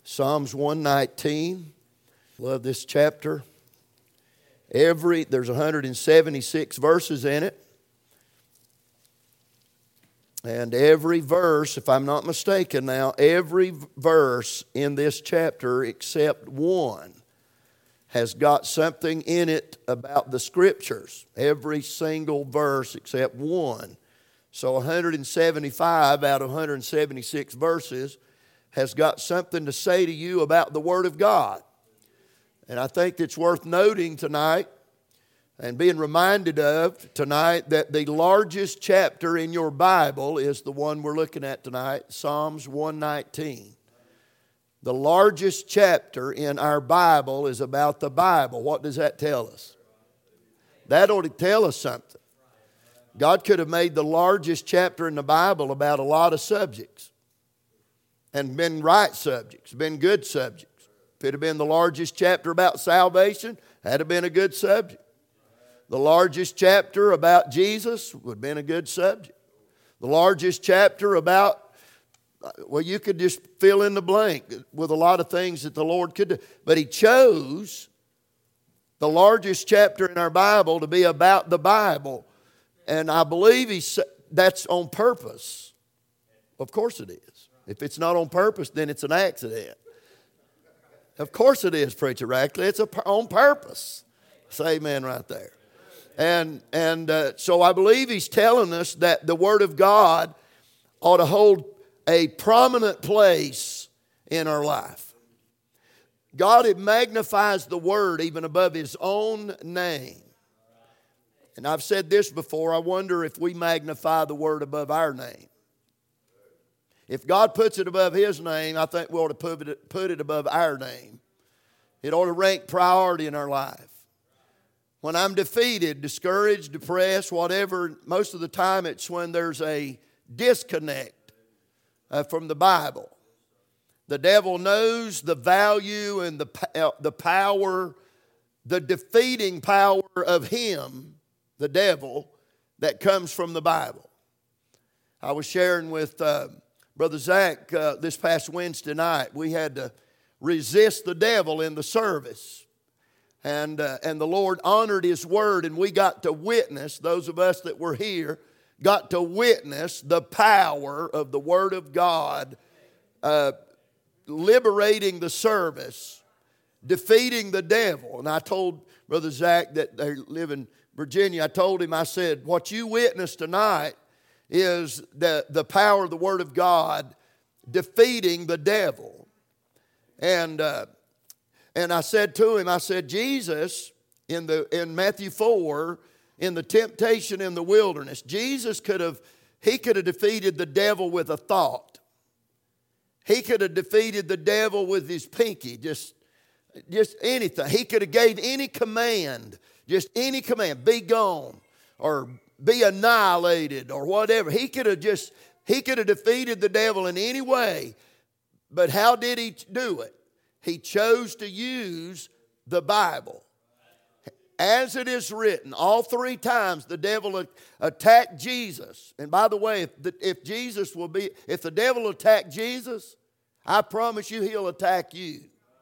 Psalms 119. Love this chapter. There's 176 verses in it. And every verse, if I'm not mistaken now, every verse in this chapter except one has got something in it about the Scriptures. Every single verse except one. So 175 out of 176 verses has got something to say to you about the Word of God. And I think it's worth noting tonight and being reminded of tonight that the largest chapter in your Bible is the one we're looking at tonight, Psalms 119. The largest chapter in our Bible is about the Bible. What does that tell us? That ought to tell us something. God could have made the largest chapter in the Bible about a lot of subjects and been right subjects, been good subjects. If it had been the largest chapter about salvation, that'd have been a good subject. The largest chapter about Jesus would have been a good subject. The largest chapter about, well, you could just fill in the blank with a lot of things that the Lord could do. But He chose the largest chapter in our Bible to be about the Bible. And I believe that's on purpose. Of course it is. If it's not on purpose, then it's an accident. Of course it is, Preacher Rackley. It's on purpose. Say amen right there. And so I believe He's telling us that the Word of God ought to hold a prominent place in our life. God, it magnifies the Word even above His own name. And I've said this before, I wonder if we magnify the Word above our name. If God puts it above His name, I think we ought to put it above our name. It ought to rank priority in our life. When I'm defeated, discouraged, depressed, whatever, most of the time it's when there's a disconnect from the Bible. The devil knows the value and the power, the defeating power of him, the devil, that comes from the Bible. I was sharing with Brother Zach this past Wednesday night. We had to resist the devil in the service. And the Lord honored His word, and we got to witness, those of us that were here, got to witness the power of the Word of God liberating the service, defeating the devil. And I told Brother Zach that they live in Virginia, I told him, I said, what you witnessed tonight is the power of the Word of God defeating the devil. And I said to him, I said, Jesus, in Matthew 4, in the temptation in the wilderness, Jesus could have defeated the devil with a thought. He could have defeated the devil with his pinky, just anything. He could have gave any command, just any command, be gone or be annihilated or whatever. He could have defeated the devil in any way. But how did He do it? He chose to use the Bible. As it is written, all three times the devil attacked Jesus. And by the way, if the devil attacked Jesus, I promise you he'll attack you.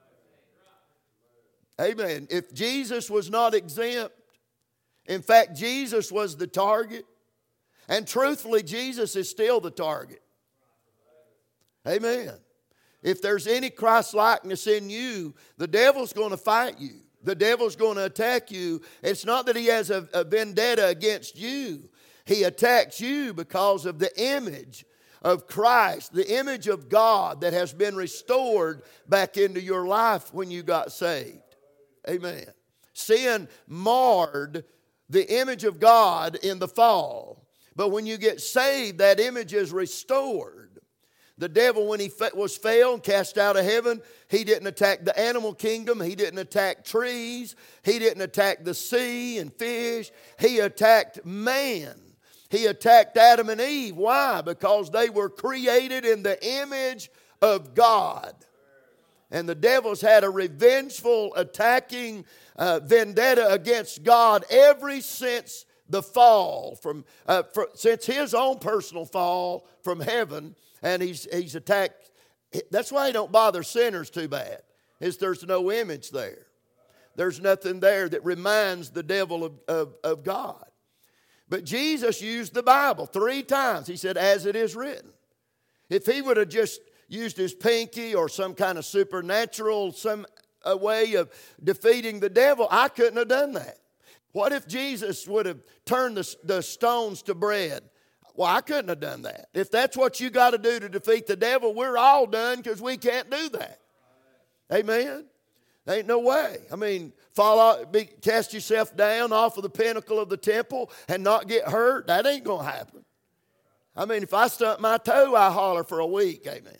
Amen. If Jesus was not exempt, in fact, Jesus was the target. And truthfully, Jesus is still the target. Amen. If there's any Christ-likeness in you, the devil's going to fight you. The devil's going to attack you. It's not that he has a vendetta against you. He attacks you because of the image of Christ, the image of God that has been restored back into your life when you got saved. Amen. Sin marred the image of God in the fall. But when you get saved, that image is restored. The devil, when he was failed and cast out of heaven, he didn't attack the animal kingdom. He didn't attack trees. He didn't attack the sea and fish. He attacked man. He attacked Adam and Eve. Why? Because they were created in the image of God. And the devil's had a revengeful, attacking vendetta against God ever since the fall, since his own personal fall from heaven. And he's attacked That's why he don't bother sinners too bad, is there's no image there. There's nothing there that reminds the devil of God. But Jesus used the Bible 3 times. He said, as it is written. If he would have just used his pinky or some kind of supernatural, a way of defeating the devil, I couldn't have done that. What if Jesus would have turned the stones to bread? Well, I couldn't have done that. If that's what you got to do to defeat the devil, we're all done because we can't do that. Amen? There ain't no way. I mean, cast yourself down off of the pinnacle of the temple and not get hurt, that ain't going to happen. I mean, if I stump my toe, I holler for a week. Amen.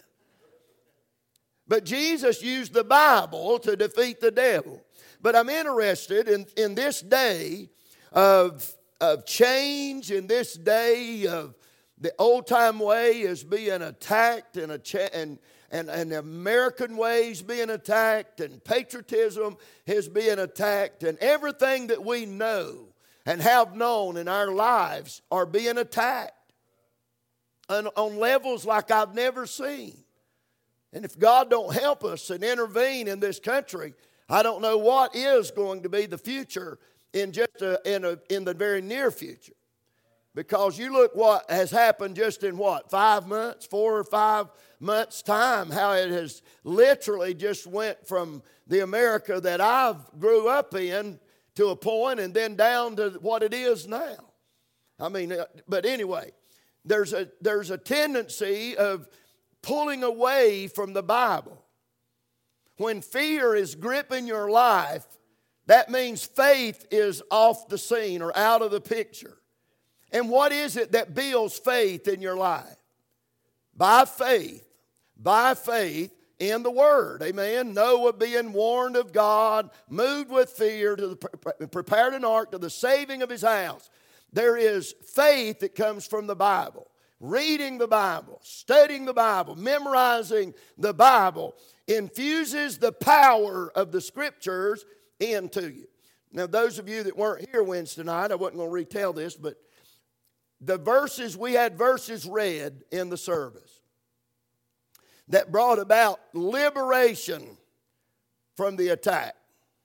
But Jesus used the Bible to defeat the devil. But I'm interested in this day of change, in this day of the old-time way is being attacked and American ways being attacked and patriotism is being attacked and everything that we know and have known in our lives are being attacked on levels like I've never seen. And if God don't help us and intervene in this country, I don't know what is going to be the future in the very near future. Because you look what has happened just in 5 months, 4 or 5 months' time, how it has literally just went from the America that I've grew up in to a point and then down to what it is now. I mean, but anyway, there's a tendency of pulling away from the Bible. When fear is gripping your life, that means faith is off the scene or out of the picture. And what is it that builds faith in your life? By faith in the Word. Amen. Noah being warned of God, moved with fear, prepared an ark to the saving of his house. There is faith that comes from the Bible. Reading the Bible, studying the Bible, memorizing the Bible infuses the power of the Scriptures into you. Now, those of you that weren't here Wednesday night, I wasn't going to retell this, but we had verses read in the service that brought about liberation from the attack.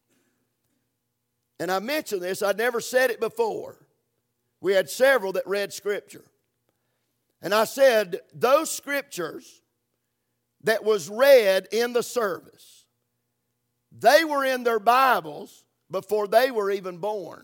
And I mentioned this, I'd never said it before. We had several that read Scripture. And I said, those Scriptures that was read in the service, they were in their Bibles before they were even born.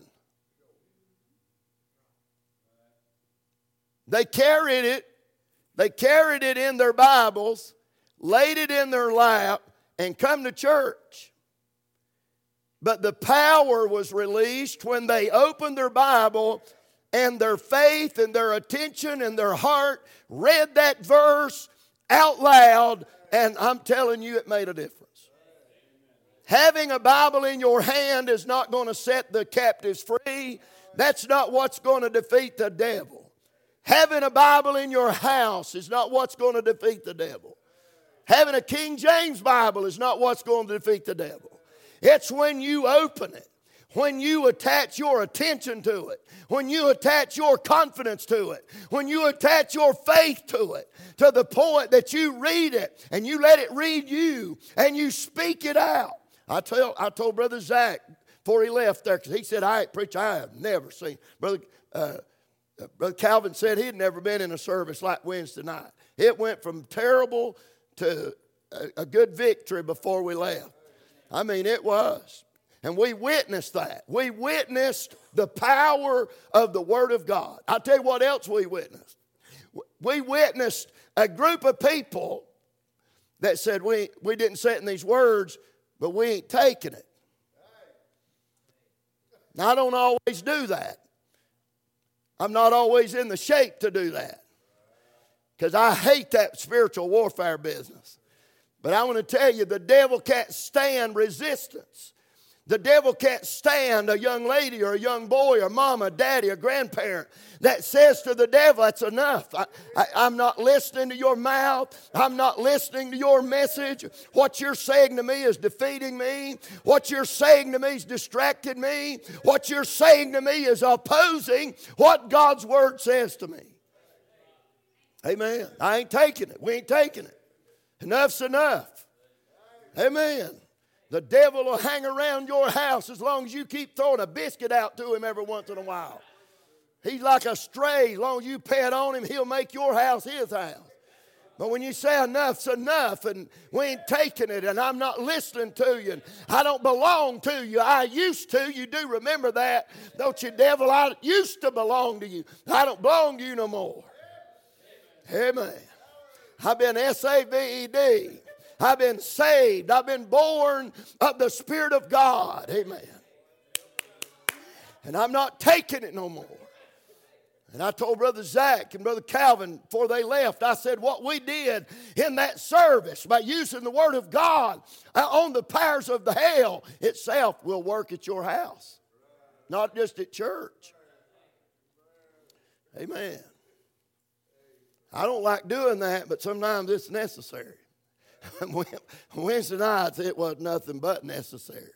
They carried it in their Bibles, laid it in their lap, and come to church. But the power was released when they opened their Bible and their faith and their attention and their heart read that verse out loud, and I'm telling you, it made a difference. Having a Bible in your hand is not going to set the captives free. That's not what's going to defeat the devil. Having a Bible in your house is not what's going to defeat the devil. Having a King James Bible is not what's going to defeat the devil. It's when you open it, when you attach your attention to it, when you attach your confidence to it, when you attach your faith to it, to the point that you read it and you let it read you and you speak it out. I told Brother Zach before he left there, because he said, Preacher, I have never seen. Brother Calvin said he had never been in a service like Wednesday night. It went from terrible to a good victory before we left. I mean, it was. And we witnessed that. We witnessed the power of the Word of God. I'll tell you what else we witnessed. We witnessed a group of people that said, we didn't say it in these words, but we ain't taking it. Now, I don't always do that. I'm not always in the shape to do that, because I hate that spiritual warfare business. But I want to tell you, the devil can't stand resistance. The devil can't stand a young lady or a young boy or mama, daddy, or grandparent that says to the devil, that's enough. I'm not listening to your mouth. I'm not listening to your message. What you're saying to me is defeating me. What you're saying to me is distracting me. What you're saying to me is opposing what God's Word says to me. Amen. I ain't taking it. We ain't taking it. Enough's enough. Amen. The devil will hang around your house as long as you keep throwing a biscuit out to him every once in a while. He's like a stray. As long as you pet on him, he'll make your house his house. But when you say enough's enough and we ain't taking it and I'm not listening to you and I don't belong to you, I used to, you do remember that, don't you, devil? I used to belong to you. I don't belong to you no more. Amen. I've been saved. I've been saved. I've been born of the Spirit of God. Amen. And I'm not taking it no more. And I told Brother Zach and Brother Calvin before they left, I said what we did in that service by using the Word of God on the powers of the hell itself will work at your house, not just at church. Amen. I don't like doing that, but sometimes it's necessary. Wednesday nights, it was nothing but necessary.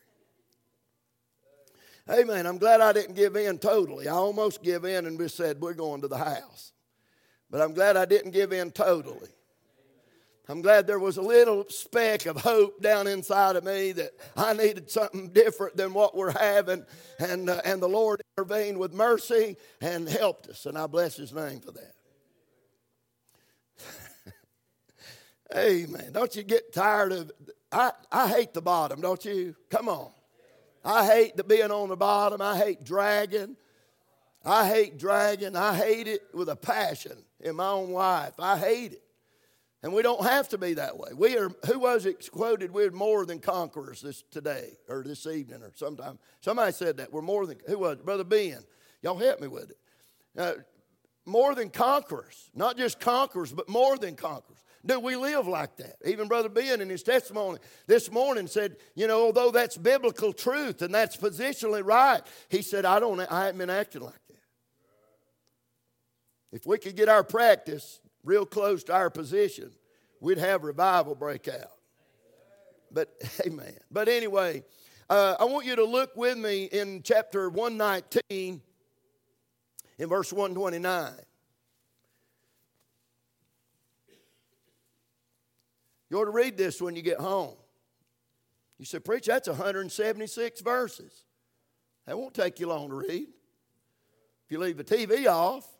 Amen. I'm glad I didn't give in totally. I almost give in and just said, we're going to the house. But I'm glad I didn't give in totally. I'm glad there was a little speck of hope down inside of me that I needed something different than what we're having. And the Lord intervened with mercy and helped us. And I bless His name for that. Amen. Don't you get tired of, I hate the bottom, don't you? Come on. I hate the being on the bottom. I hate dragging. I hate it with a passion in my own life. I hate it. And we don't have to be that way. We are, who was it quoted, we're more than conquerors this evening or sometime. Somebody said that. We're more than, who was it? Brother Ben. Y'all help me with it. More than conquerors. Not just conquerors, but more than conquerors. Do we live like that? Even Brother Ben in his testimony this morning said, although that's biblical truth and that's positionally right, he said, I haven't been acting like that. If we could get our practice real close to our position, we'd have revival break out. But, amen. But anyway, I want you to look with me in chapter 119 in verse 129. You ought to read this when you get home. You say, preacher, that's 176 verses. That won't take you long to read. If you leave the TV off.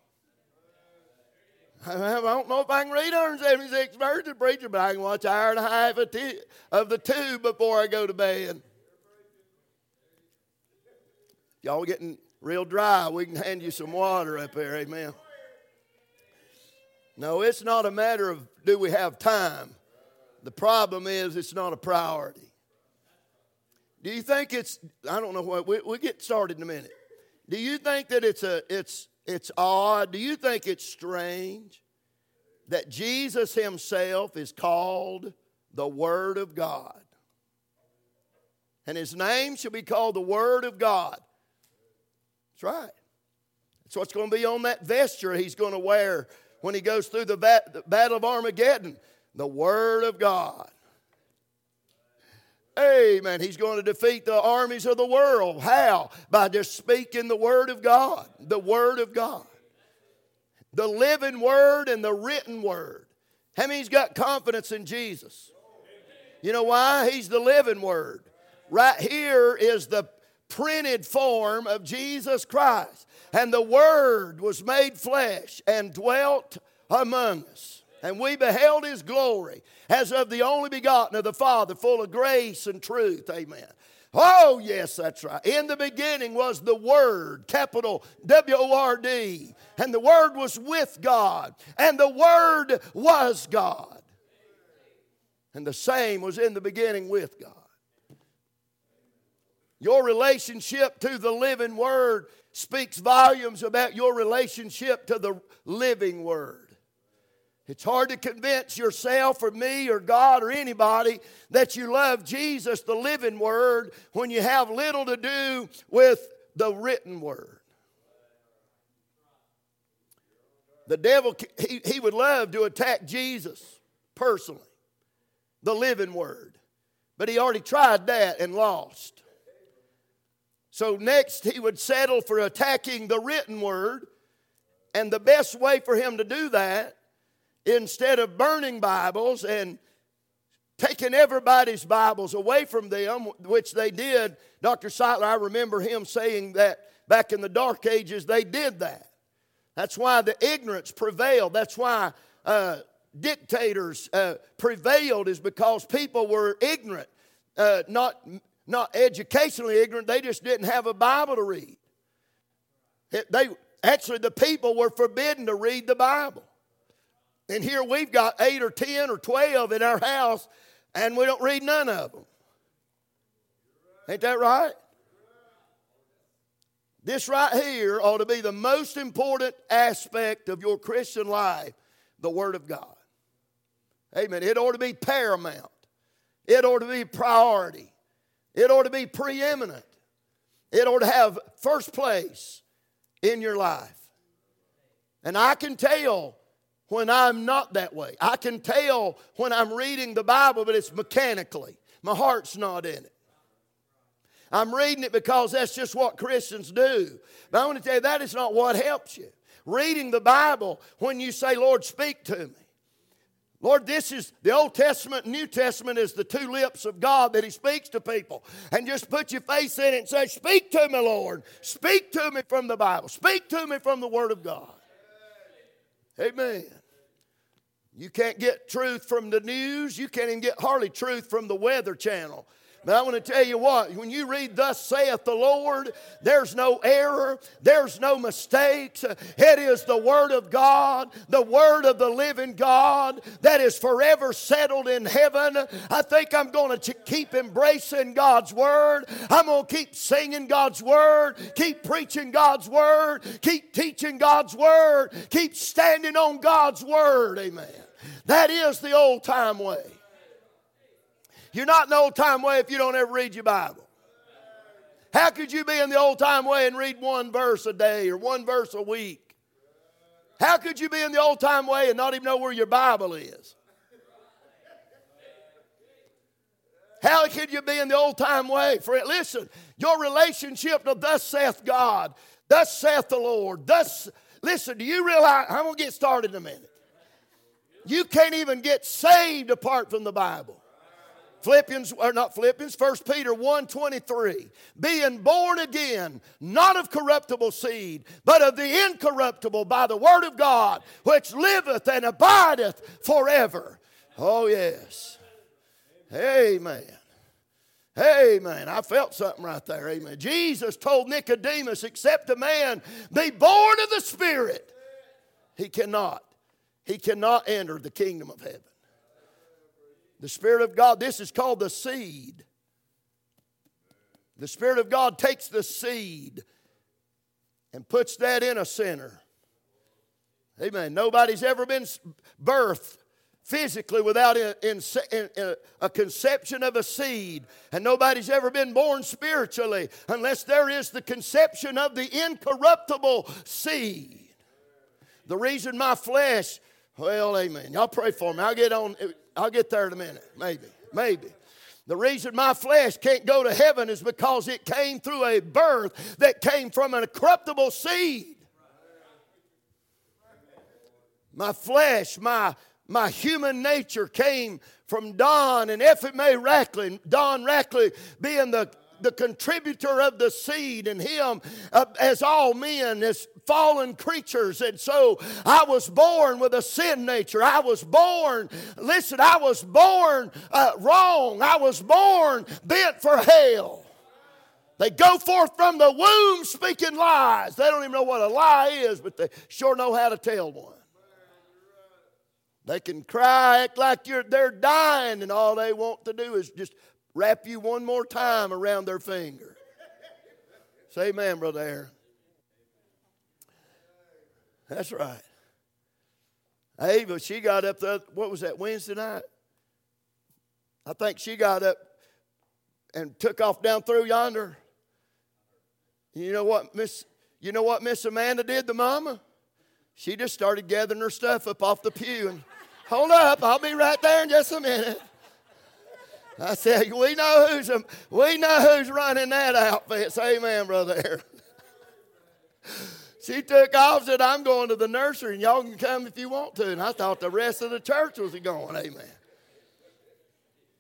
I don't know if I can read 176 verses, preacher, but I can watch an hour and a half of the tube before I go to bed. Y'all getting real dry, we can hand you some water up there, amen. No, it's not a matter of do we have time. The problem is it's not a priority. Do you think it's, I don't know what, we'll get started in a minute. Do you think that it's odd? Do you think it's strange that Jesus Himself is called the Word of God? And His name shall be called the Word of God. That's right. That's what's going to be on that vesture He's going to wear when He goes through the battle of Armageddon. The Word of God. Amen. He's going to defeat the armies of the world. How? By just speaking the Word of God. The Word of God. The living Word and the written Word. How many's got confidence in Jesus? You know why? He's the living Word. Right here is the printed form of Jesus Christ. And the Word was made flesh and dwelt among us. And we beheld His glory as of the only begotten of the Father, full of grace and truth. Amen. Oh, yes, that's right. In the beginning was the Word, capital W-O-R-D. And the Word was with God. And the Word was God. And the same was in the beginning with God. Your relationship to the living Word speaks volumes about your relationship to the living Word. It's hard to convince yourself or me or God or anybody that you love Jesus, the living Word, when you have little to do with the written Word. The devil, he would love to attack Jesus personally, the living Word. But he already tried that and lost. So next he would settle for attacking the written Word. And the best way for him to do that, instead of burning Bibles and taking everybody's Bibles away from them, which they did. Dr. Seitler, I remember him saying that back in the Dark Ages, they did that. That's why the ignorance prevailed. That's why dictators prevailed, is because people were ignorant, not educationally ignorant. They just didn't have a Bible to read. Actually, the people were forbidden to read the Bible. And here we've got 8 or 10 or 12 in our house, and we don't read none of them. Ain't that right? This right here ought to be the most important aspect of your Christian life, the Word of God. Amen. It ought to be paramount. It ought to be priority. It ought to be preeminent. It ought to have first place in your life. And I can tell when I'm not that way. I can tell when I'm reading the Bible, but it's mechanically. My heart's not in it. I'm reading it because that's just what Christians do. But I want to tell you, that is not what helps you. Reading the Bible, when you say, Lord, speak to me. Lord, this is the Old Testament and New Testament is the two lips of God that He speaks to people. And just put your face in it and say, speak to me, Lord. Speak to me from the Bible. Speak to me from the Word of God. Amen. You can't get truth from the news. You can't even get hardly truth from the Weather Channel. But I want to tell you what, when you read thus saith the Lord, there's no error, there's no mistakes. It is the Word of God, the Word of the living God that is forever settled in heaven. I think I'm going to keep embracing God's Word. I'm going to keep singing God's Word, keep preaching God's Word, keep teaching God's Word, keep standing on God's Word. Amen. That is the old time way. You're not in the old time way if you don't ever read your Bible. How could you be in the old time way and read one verse a day or one verse a week? How could you be in the old time way and not even know where your Bible is? How could you be in the old time way? Listen, your relationship to thus saith God, thus saith the Lord, listen, do you realize, I'm going to get started in a minute. You can't even get saved apart from the Bible. 1 Peter 1:23, being born again, not of corruptible seed, but of the incorruptible by the word of God, which liveth and abideth forever. Oh, yes. Amen. Amen. I felt something right there. Amen. Jesus told Nicodemus, except a man be born of the Spirit, he cannot enter the kingdom of heaven. The Spirit of God, this is called the seed. The Spirit of God takes the seed and puts that in a sinner. Amen. Nobody's ever been birthed physically without a conception of a seed. And nobody's ever been born spiritually unless there is the conception of the incorruptible seed. The reason my flesh, well, amen. Y'all pray for me. I'll get there in a minute. Maybe. The reason my flesh can't go to heaven is because it came through a birth that came from a corruptible seed. My flesh, my human nature came from Don and F.M.A. Rackley. Don Rackley being the contributor of the seed, and him as all men, as fallen creatures. And so I was born with a sin nature. I was born wrong. I was born bent for hell. They go forth from the womb speaking lies. They don't even know what a lie is, but they sure know how to tell one. They can cry, act like they're dying, and all they want to do is just wrap you one more time around their finger. Say amen, Brother Aaron. That's right. Ava, she got up what was that, Wednesday night? I think she got up and took off down through yonder. You know what Miss Amanda did, the mama? She just started gathering her stuff up off the pew and, hold up, I'll be right there in just a minute. I said, we know who's running that outfit. Say amen, Brother Aaron. She took off and said, I'm going to the nursery and y'all can come if you want to. And I thought the rest of the church was going. Amen.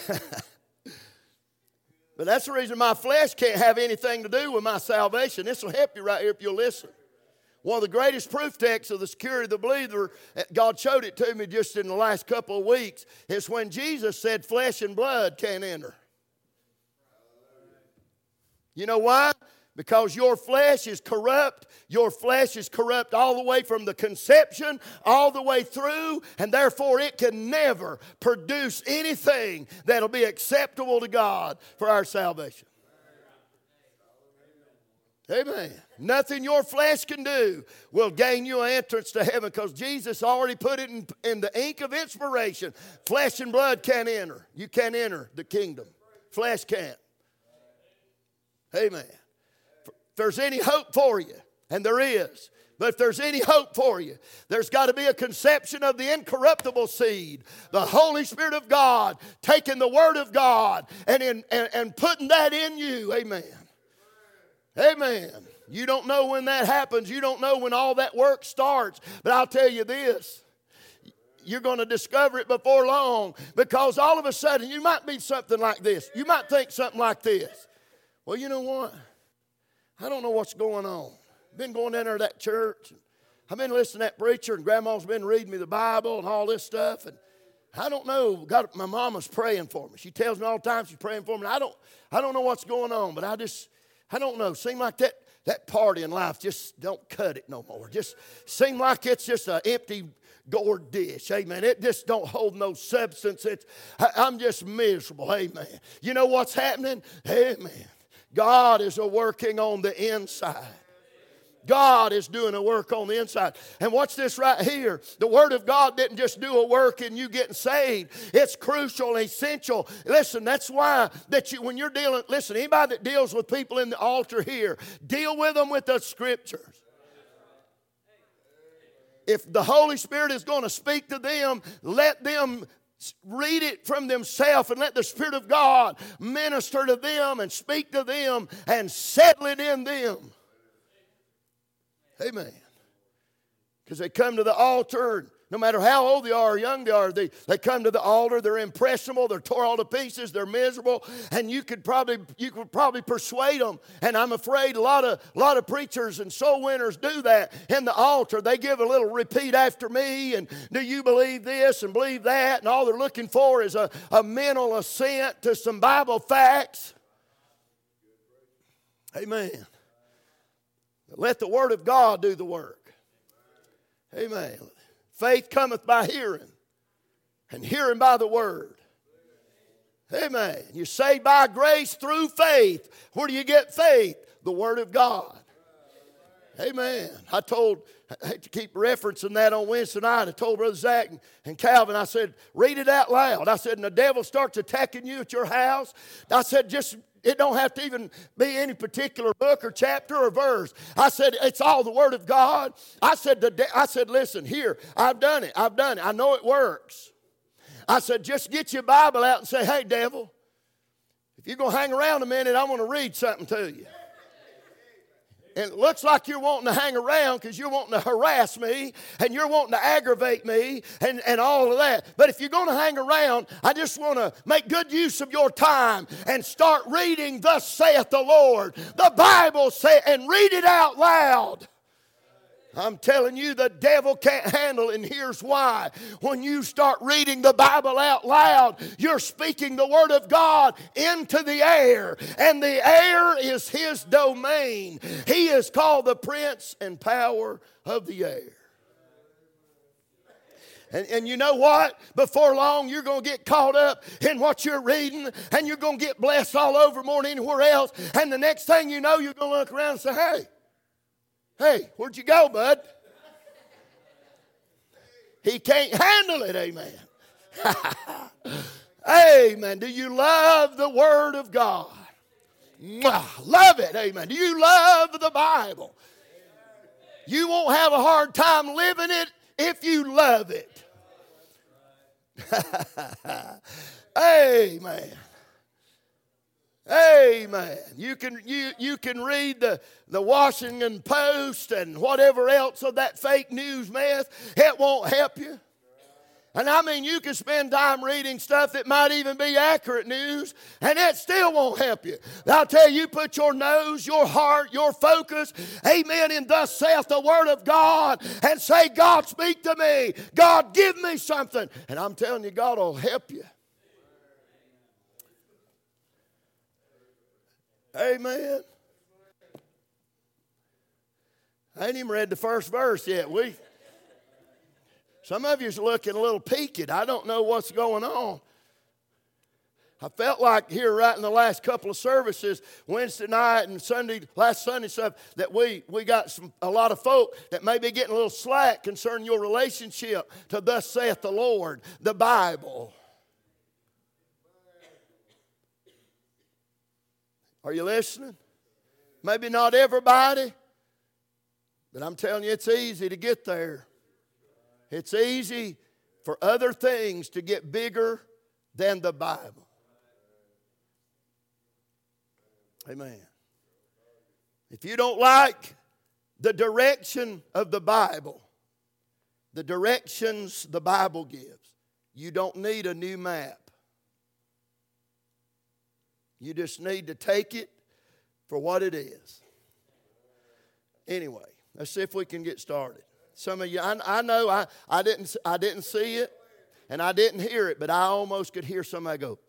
But that's the reason my flesh can't have anything to do with my salvation. This will help you right here if you'll listen. One of the greatest proof texts of the security of the believer, God showed it to me just in the last couple of weeks, is when Jesus said flesh and blood can't enter. You know why? Because your flesh is corrupt. Your flesh is corrupt all the way from the conception, all the way through, and therefore it can never produce anything that'll be acceptable to God for our salvation. Amen. Nothing your flesh can do will gain you an entrance to heaven, because Jesus already put it in the ink of inspiration. Flesh and blood can't enter. You can't enter the kingdom. Flesh can't. Amen. If there's any hope for you, and there is, but if there's any hope for you, there's got to be a conception of the incorruptible seed, the Holy Spirit of God, taking the Word of God and putting that in you. Amen. Amen. You don't know when that happens. You don't know when all that work starts. But I'll tell you this. You're going to discover it before long, because all of a sudden you might be something like this. You might think something like this. Well, you know what? I don't know what's going on. I've been going down there to that church. And I've been listening to that preacher, and Grandma's been reading me the Bible and all this stuff. And I don't know. God, my mama's praying for me. She tells me all the time she's praying for me. And I don't know what's going on, but I don't know. Seem like that party in life just don't cut it no more. Just seem like it's just an empty gourd dish. Amen. It just don't hold no substance. I'm just miserable. Amen. You know what's happening? Amen. God is working on the inside. God is doing a work on the inside. And watch this right here. The Word of God didn't just do a work in you getting saved. It's crucial and essential. Listen, that's why when you're dealing, listen, anybody that deals with people in the altar here, deal with them with the Scriptures. If the Holy Spirit is going to speak to them, let them read it from themselves, and let the Spirit of God minister to them and speak to them and settle it in them. Amen. Because they come to the altar, no matter how old they are or young they are, they come to the altar, they're impressionable, they're tore all to pieces, they're miserable, and you could probably persuade them. And I'm afraid a lot of preachers and soul winners do that in the altar. They give a little repeat after me, and do you believe this and believe that, and all they're looking for is a mental assent to some Bible facts. Amen. Let the Word of God do the work. Amen. Faith cometh by hearing, and hearing by the Word. Amen. You're saved by grace through faith. Where do you get faith? The Word of God. Amen. I hate to keep referencing that on Wednesday night. I told Brother Zach and Calvin, I said, read it out loud. I said, and the devil starts attacking you at your house. I said, it don't have to even be any particular book or chapter or verse. I said, it's all the Word of God. I said, listen, here, I've done it. I know it works. I said, just get your Bible out and say, hey, devil, if you're going to hang around a minute, I'm going to read something to you. And it looks like you're wanting to hang around because you're wanting to harass me and you're wanting to aggravate me and all of that. But if you're going to hang around, I just want to make good use of your time and start reading, thus saith the Lord. The Bible says, and read it out loud. I'm telling you, the devil can't handle it, and here's why. When you start reading the Bible out loud, you're speaking the Word of God into the air, and the air is His domain. He is called the Prince and Power of the air. And you know what? Before long, you're going to get caught up in what you're reading, and you're going to get blessed all over more than anywhere else, and the next thing you know, you're going to look around and say, Hey, where'd you go, bud? He can't handle it, amen. Amen. Do you love the Word of God? Love it, amen. Do you love the Bible? You won't have a hard time living it if you love it. Amen. Amen. You can read the Washington Post and whatever else of that fake news mess. It won't help you. And I mean, you can spend time reading stuff that might even be accurate news, and it still won't help you. I'll tell you, put your nose, your heart, your focus, amen, in thus saith the Word of God, and say, God, speak to me. God, give me something. And I'm telling you, God will help you. Amen. I ain't even read the first verse yet. Some of you's looking a little peaked. I don't know what's going on. I felt like here right in the last couple of services, Wednesday night and last Sunday stuff, that we got a lot of folk that may be getting a little slack concerning your relationship to thus saith the Lord, the Bible. Are you listening? Maybe not everybody, but I'm telling you, it's easy to get there. It's easy for other things to get bigger than the Bible. Amen. If you don't like the direction of the Bible, the directions the Bible gives, you don't need a new map. You just need to take it for what it is. Anyway, let's see if we can get started. Some of you, I know I didn't see it and I didn't hear it, but I almost could hear somebody go,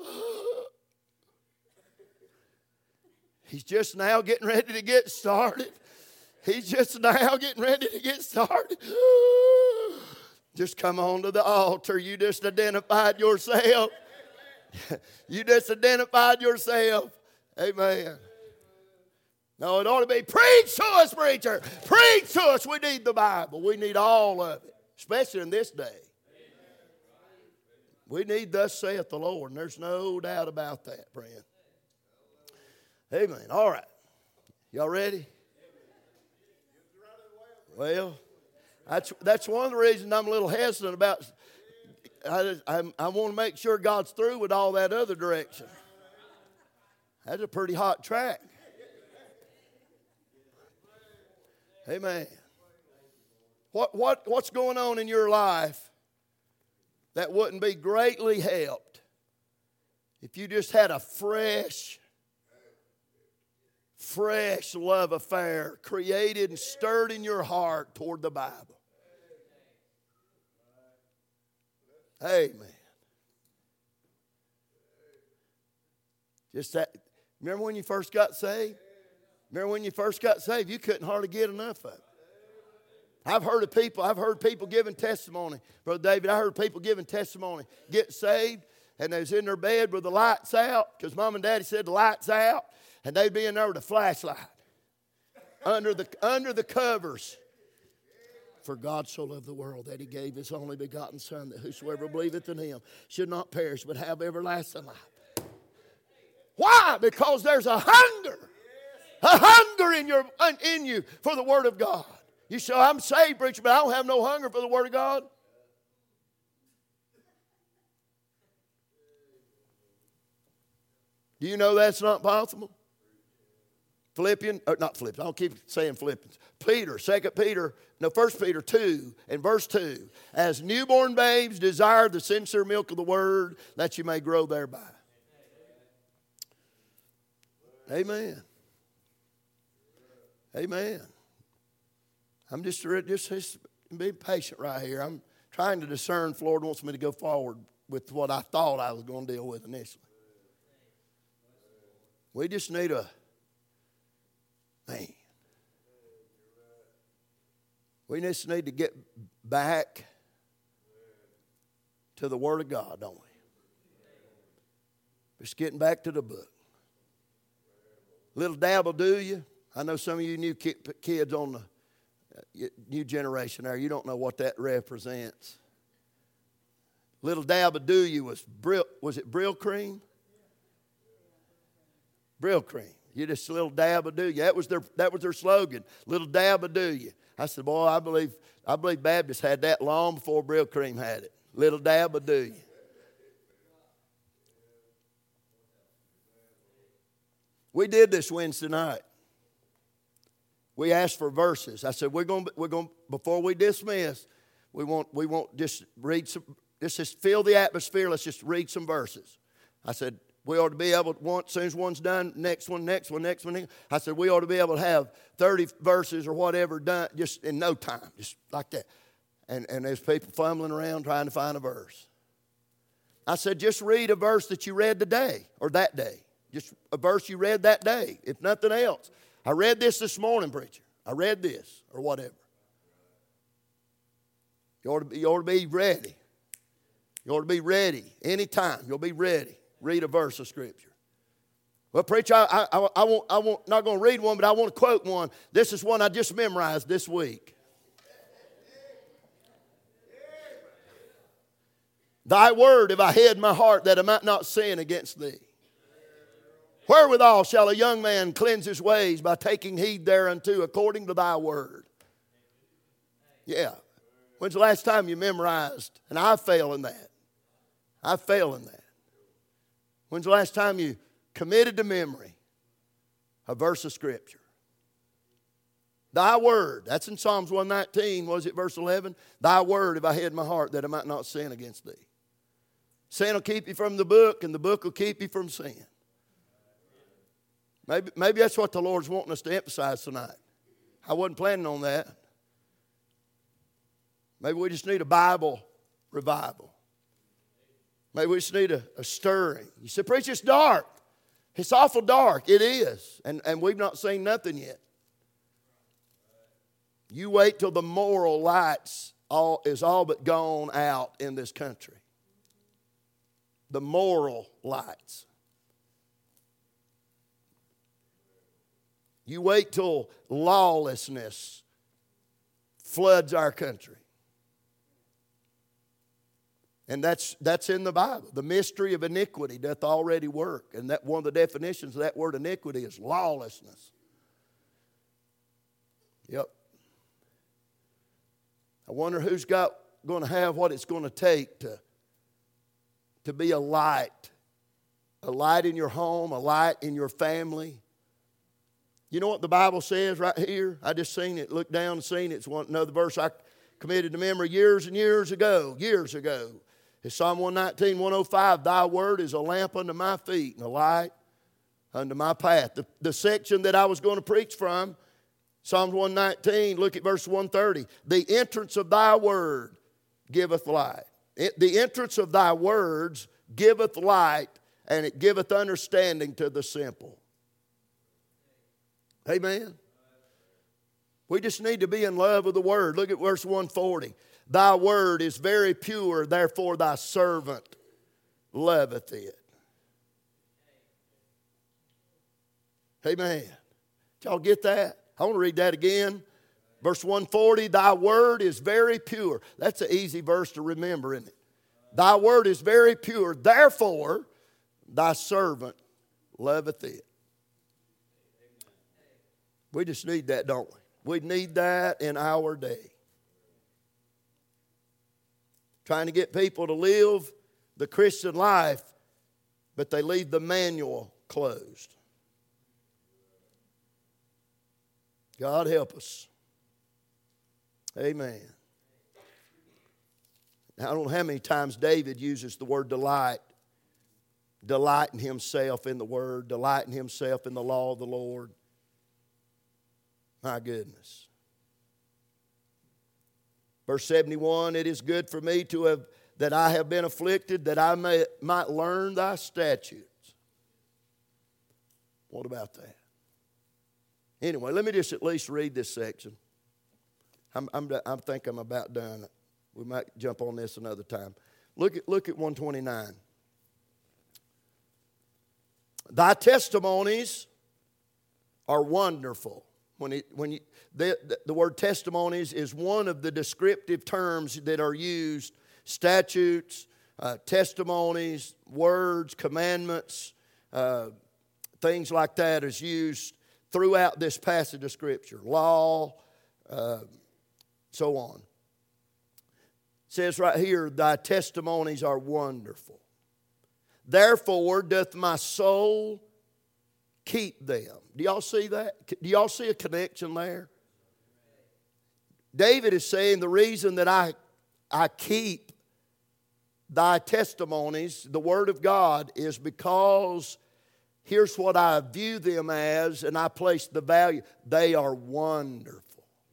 he's just now getting ready to get started. He's just now getting ready to get started. Just come on to the altar. You just identified yourself. You just identified yourself. Amen. No, it ought to be, preach to us, preacher. Preach to us. We need the Bible. We need all of it, especially in this day. We need thus saith the Lord, and there's no doubt about that, friend. Amen. All right. Y'all ready? Well, that's one of the reasons I'm a little hesitant about. I want to make sure God's through with all that other direction. That's a pretty hot track. Amen. What's going on in your life that wouldn't be greatly helped if you just had a fresh love affair created and stirred in your heart toward the Bible? Amen. Just that. Remember when you first got saved? Remember when you first got saved? You couldn't hardly get enough of it. I've heard people giving testimony. Brother David, I heard people giving testimony, get saved, and they was in their bed with the lights out, because Mom and Daddy said the lights out, and they'd be in there with a flashlight under the covers. For God so loved the world that He gave His only begotten Son, that whosoever believeth in Him should not perish but have everlasting life. Why? Because there's a hunger in you for the Word of God. You say, I'm saved, preacher, but I don't have no hunger for the Word of God. Do you know that's not possible? Not Philippians, I don't keep saying Philippians. 1 Peter 2 and verse 2. As newborn babes desire the sincere milk of the Word, that you may grow thereby. Amen. Amen. I'm just be patient right here. I'm trying to discern if the Lord wants me to go forward with what I thought I was going to deal with initially. We just need we just need to get back to the Word of God, don't we? Just getting back to the book. Little dab will do you. I know some of you new kids on the new generation there, you don't know what that represents. Little dab will do you was it Brill cream? Brill cream. You just a little dab will do you. That was their slogan. Little dab will do you. I said, boy, I believe Baptists had that long before Brill cream had it. Little dab will do you. We did this Wednesday night. We asked for verses. I said, we're going before we dismiss, we won't just read some just fill the atmosphere. Let's just read some verses. I said, we ought to be able to, as soon as one's done, next one. I said, we ought to be able to have 30 verses or whatever done just in no time, just like that. And there's people fumbling around trying to find a verse. I said, just read a verse that you read today or that day. Just a verse you read that day, if nothing else. I read this morning, preacher. I read this or whatever. You ought to be ready. You ought to be ready anytime. You'll be ready. Read a verse of Scripture. Well, preacher, I'm not going to read one, but I want to quote one. This is one I just memorized this week. Thy word have I hid in my heart that I might not sin against thee. Wherewithal shall a young man cleanse his ways? By taking heed thereunto according to thy word. Yeah. When's the last time you memorized? And I fail in that. I fail in that. When's the last time you committed to memory a verse of Scripture? Thy word. That's in Psalms 119. Was it verse 11? Thy word have I hid in my heart that I might not sin against thee. Sin will keep you from the book, and the book will keep you from sin. Maybe that's what the Lord's wanting us to emphasize tonight. I wasn't planning on that. Maybe we just need a Bible revival. Maybe we just need a stirring. You say, preacher, it's dark. It's awful dark. It is. And we've not seen nothing yet. You wait till the moral lights is all but gone out in this country. The moral lights. You wait till lawlessness floods our country. And that's in the Bible. The mystery of iniquity doth already work. And that one of the definitions of that word iniquity is lawlessness. Yep. I wonder who's going to have what it's going to take to be a light in your home, a light in your family. You know what the Bible says right here? I just seen it, looked down and seen it. It's another verse I committed to memory years and years ago. It's Psalm 119, 105. Thy word is a lamp unto my feet and a light unto my path. The section that I was going to preach from, Psalms 119, look at verse 130. The entrance of thy word giveth light. The entrance of thy words giveth light, and it giveth understanding to the simple. Amen. We just need to be in love with the word. Look at verse 140. Thy word is very pure, therefore thy servant loveth it. Amen. Did y'all get that? I want to read that again. Verse 140, thy word is very pure. That's an easy verse to remember, isn't it? Thy word is very pure, therefore thy servant loveth it. We just need that, don't we? We need that in our day. Trying to get people to live the Christian life, but they leave the manual closed. God help us. Amen. Now, I don't know how many times David uses the word delight. Delighting himself in the word, delighting himself in the law of the Lord. My goodness. Verse 71, it is good for me that I have been afflicted, that I might learn thy statutes. What about that? Anyway, let me just at least read this section. I think I'm about done. We might jump on this another time. Look at 129. Thy testimonies are wonderful. The word testimonies is one of the descriptive terms that are used. Statutes, testimonies, words, commandments, things like that is used throughout this passage of Scripture. Law, so on. It says right here, thy testimonies are wonderful. Therefore doth my soul keep them. Do y'all see that? Do y'all see a connection there? David is saying the reason that I keep thy testimonies, the Word of God, is because here's what I view them as, and I place the value. They are wonderful.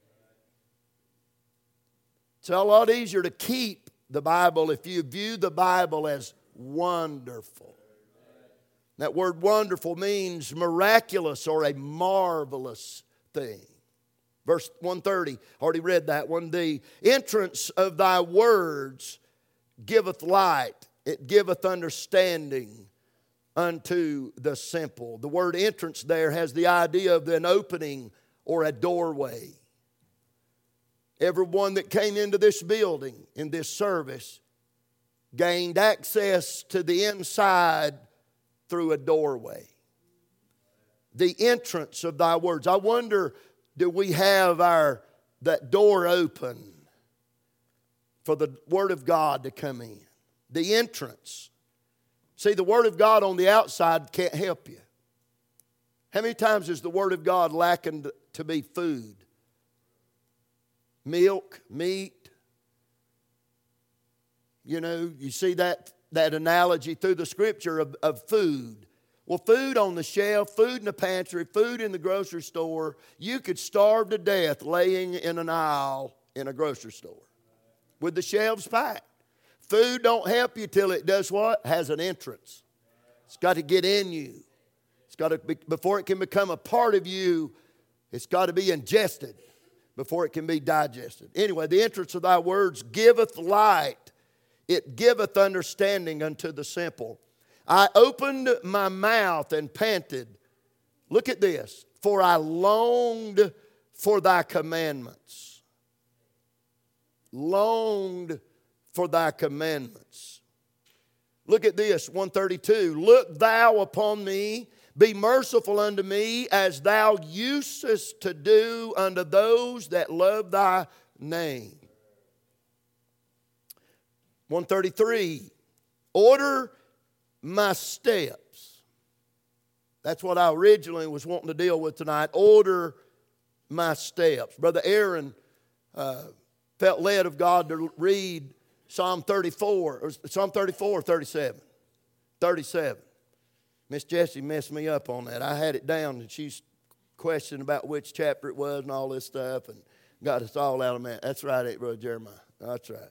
It's a lot easier to keep the Bible if you view the Bible as wonderful. That word wonderful means miraculous or a marvelous thing. Verse 130, already read that one. The entrance of thy words giveth light. It giveth understanding unto the simple. The word entrance there has the idea of an opening or a doorway. Everyone that came into this building, in this service, gained access to the inside through a doorway. The entrance of thy words. I wonder, do we have that door open for the Word of God to come in? The entrance. See, the Word of God on the outside can't help you. How many times is the Word of God lacking to be food? Milk, meat. You know, you see that analogy through the Scripture of food. Well, food on the shelf, food in the pantry, food in the grocery store. You could starve to death laying in an aisle in a grocery store with the shelves packed. Food don't help you till it does what? Has an entrance. It's got to get in you. It's got to be, before it can become a part of you, it's got to be ingested before it can be digested. Anyway, the entrance of thy words giveth light. It giveth understanding unto the simple. I opened my mouth and panted. Look at this. For I longed for thy commandments. Longed for thy commandments. Look at this, 132. Look thou upon me, be merciful unto me, as thou usest to do unto those that love thy name. 133. Order my steps. That's what I originally was wanting to deal with tonight. Order my steps. Brother Aaron felt led of God to read Psalm 34, or Psalm 34 or 37? 37. Miss Jessie messed me up on that. I had it down and she's questioning about which chapter it was and all this stuff and got us all out of that. That's right, Brother Jeremiah. That's right.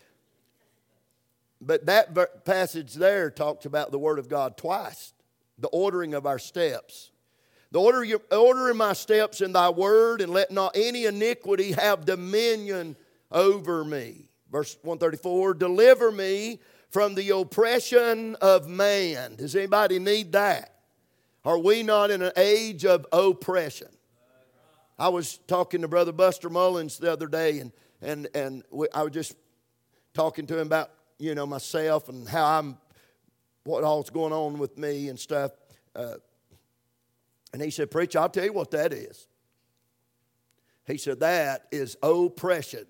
But that passage there talks about the Word of God twice. The ordering of our steps. The order my steps in thy word, and let not any iniquity have dominion over me. Verse 134, deliver me from the oppression of man. Does anybody need that? Are we not in an age of oppression? I was talking to Brother Buster Mullins the other day, and I was just talking to him about, you know, myself and what all's going on with me and stuff. And he said, preacher, I'll tell you what that is. He said, that is oppression.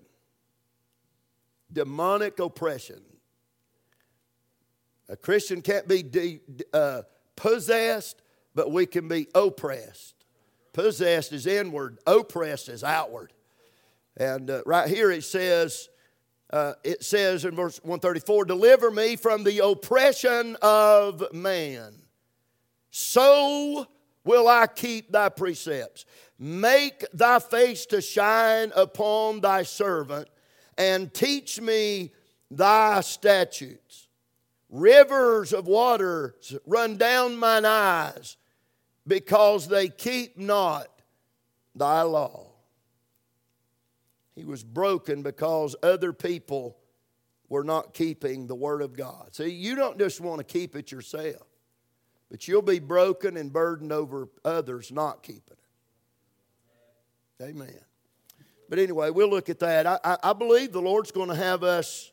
Demonic oppression. A Christian can't be possessed, but we can be oppressed. Possessed is inward, oppressed is outward. And right here it says in verse 134, deliver me from the oppression of man. So will I keep thy precepts. Make thy face to shine upon thy servant, and teach me thy statutes. Rivers of water run down mine eyes, because they keep not thy law. He was broken because other people were not keeping the Word of God. See, you don't just want to keep it yourself, but you'll be broken and burdened over others not keeping it. Amen. But anyway, we'll look at that. I believe the Lord's going to have us,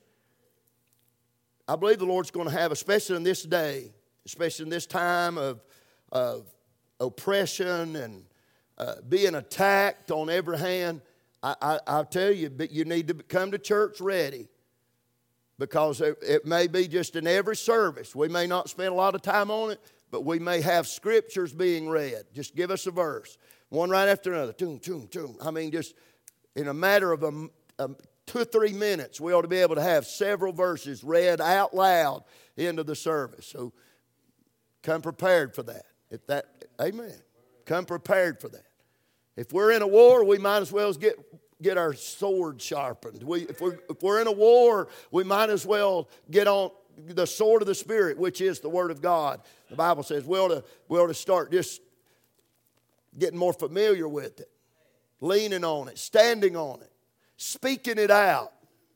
especially in this day, especially in this time of oppression and being attacked on every hand. I'll tell you, but you need to come to church ready, because it may be just in every service. We may not spend a lot of time on it, but we may have scriptures being read. Just give us a verse, one right after another. Toom, toom, toom. I mean, just in a matter of 2 or 3 minutes, we ought to be able to have several verses read out loud into the service. So come prepared for that. Amen. Come prepared for that. If we're in a war, we might as well get our sword sharpened. If we're in a war, we might as well get on the sword of the Spirit, which is the Word of God. The Bible says we ought to start just getting more familiar with it, leaning on it, standing on it, speaking it out,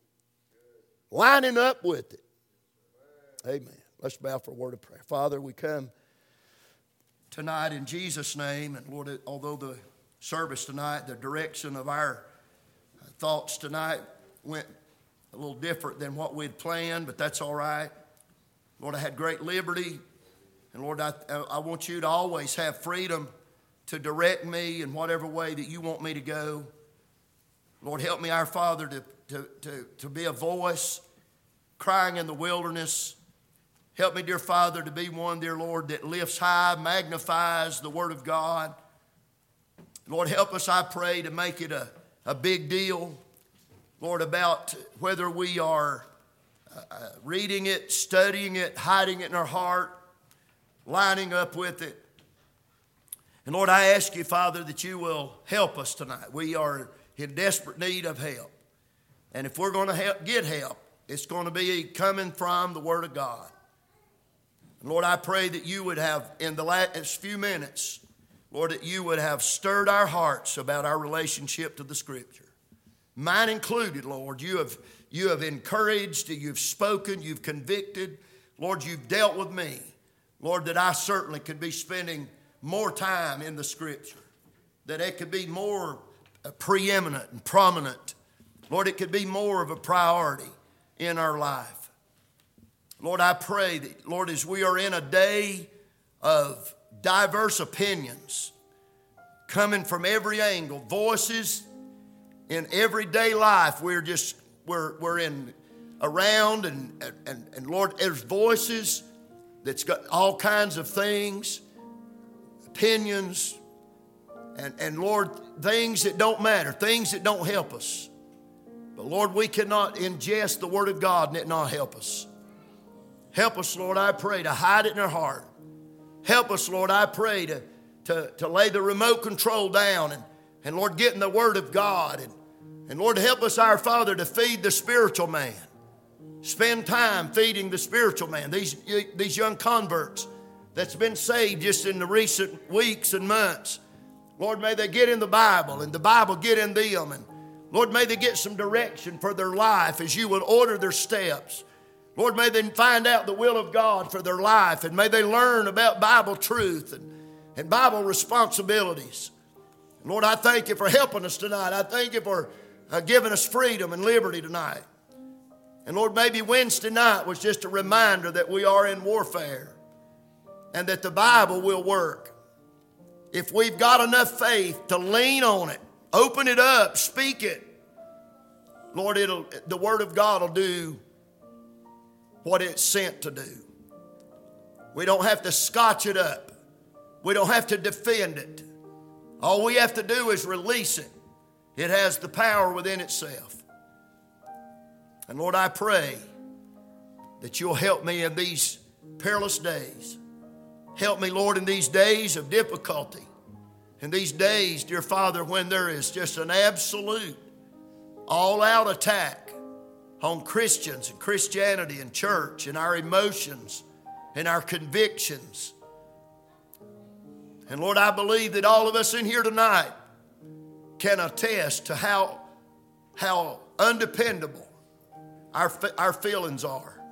lining up with it. Amen. Let's bow for a word of prayer. Father, we come tonight in Jesus' name. And Lord, although the service tonight, the direction of our thoughts tonight went a little different than what we'd planned, but that's all right. Lord, I had great liberty. And Lord, I want you to always have freedom to direct me in whatever way that you want me to go. Lord, help me, our Father, to be a voice crying in the wilderness. Help me, dear Father, to be one, dear Lord, that lifts high, magnifies the Word of God. Lord, help us, I pray, to make it a big deal, Lord, about whether we are reading it, studying it, hiding it in our heart, lining up with it. And Lord, I ask you, Father, that you will help us tonight. We are in desperate need of help. And if we're going to get help, it's going to be coming from the Word of God. Lord, I pray that you would have, in the last few minutes, Lord, that you would have stirred our hearts about our relationship to the Scripture. Mine included, Lord. You have encouraged, you've spoken, you've convicted. Lord, you've dealt with me. Lord, that I certainly could be spending more time in the Scripture. That it could be more preeminent and prominent. Lord, it could be more of a priority in our life. Lord, I pray that, Lord, as we are in a day of diverse opinions coming from every angle, voices in everyday life, we're in around and Lord, there's voices that's got all kinds of things, opinions, and Lord, things that don't matter, things that don't help us. But Lord, we cannot ingest the Word of God and it not help us. Help us, Lord, I pray, to hide it in our heart. Help us, Lord, I pray, to lay the remote control down and Lord, get in the Word of God. And Lord, help us, our Father, to feed the spiritual man. Spend time feeding the spiritual man. These young converts that's been saved just in the recent weeks and months. Lord, may they get in the Bible and the Bible get in them. And Lord, may they get some direction for their life as you would order their steps. Lord, may they find out the will of God for their life, and may they learn about Bible truth and Bible responsibilities. Lord, I thank you for helping us tonight. I thank you for giving us freedom and liberty tonight. And Lord, maybe Wednesday night was just a reminder that we are in warfare and that the Bible will work. If we've got enough faith to lean on it, open it up, speak it, Lord, the Word of God will do what it's sent to do. We don't have to scotch it up. We don't have to defend it. All we have to do is release it. It has the power within itself. And Lord, I pray that you'll help me in these perilous days. Help me, Lord, in these days of difficulty. In these days, dear Father, when there is just an absolute, all-out attack on Christians and Christianity and church and our emotions and our convictions. And Lord, I believe that all of us in here tonight can attest to how undependable our feelings are.